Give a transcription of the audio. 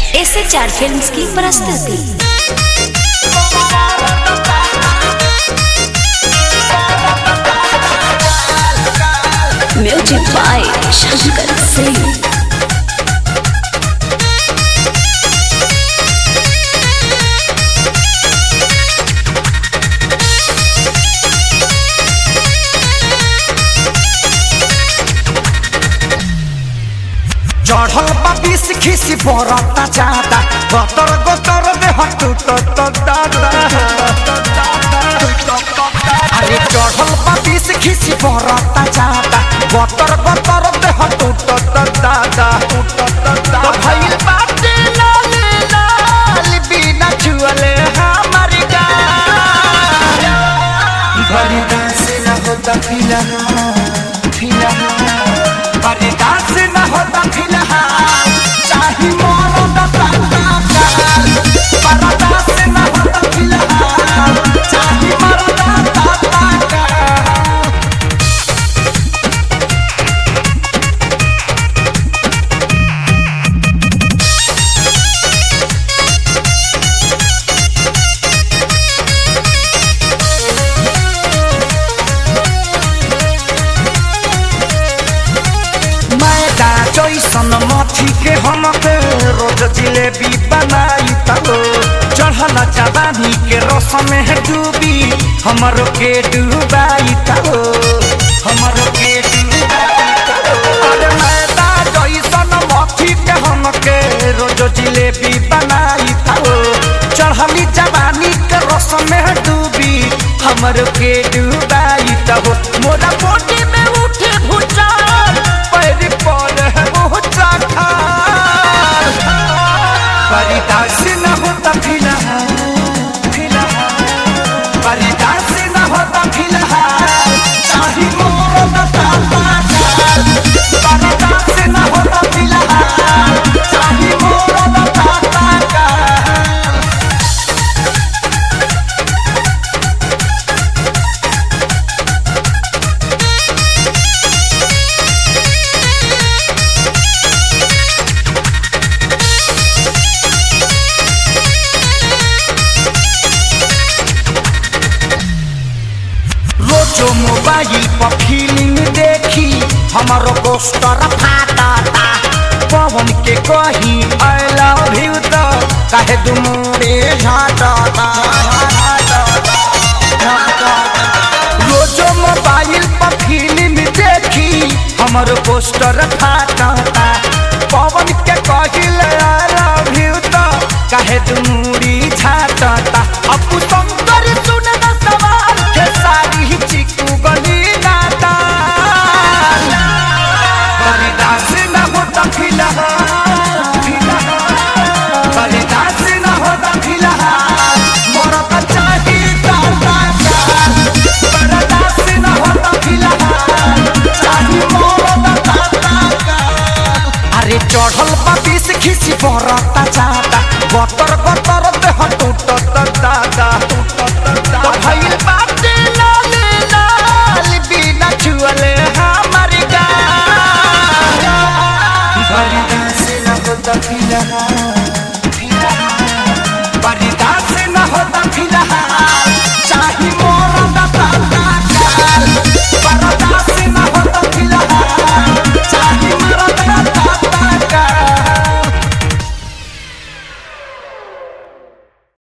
SHR films की प्रस्तुति। Music by Shankar Singh. चढ़ल बा बीस खिसी बरता जाता गतर गतर देह टूटत दादा। अरे चढ़ल बा बीस खिसी बरता जाता गतर गतर देह टूटत दादा। तो भइल बाटे लाल लाल बिना छुअले हमार गाल। बड़ी दास न होता फिलहाल बड़ी दास न होता फिलहाल चाही मोरो दाता काल। बड़ा दास न होता फिलहाल चाही मोरो दाता काल। जैसन मथी के हमके रोज जिलेबी बनाई तलो चढ़ल जवानी के रस में डूबी हमरो के डूबाई तलो हमरो के डूबाई तलो। अरे मैदा जैसन मथी के हमके रोज जिलेबी बनाई तलो चढ़ली जवानी के रस में डूबी हमरो के डूबाई तलो। मोरा बोटी में उठे भुचाल पैर पर बड़ी दास न होता फिलहाल बड़ी दास न होता फिलहाल चाही मोरो दाता काल। बड़ी दास न होता फिलहाल चाही मोरो दाता काल। जो मोबाइल पर फिल्म देखी हमारो पोस्टर फाटा पवन के कही आई लव यू तो काहे दुमुड़े झाटा। रोजो मोबाइल पर फिल्म देखी हमारो पोस्टर फाटा पवन के कही आई लव यू तो काहे दुमुड़ी झाटा। अब शंकर सुन न सवाल के सारी चिकू गली नाता। बड़ी दास न होता फिलहाल बड़ी दास न होता फिलहाल मोरा बच्चा ही दाता काल। बड़ी दास न होता फिलहाल चाही मोरा दाता काल। अरे चढ़ल बा बीस खिसी बरता जाता गतर गतर देह टूटत दादा। तो भइल बाटे लाल लाल बिना छुअले हमार गाल। बड़ी दास न होता फिलहाल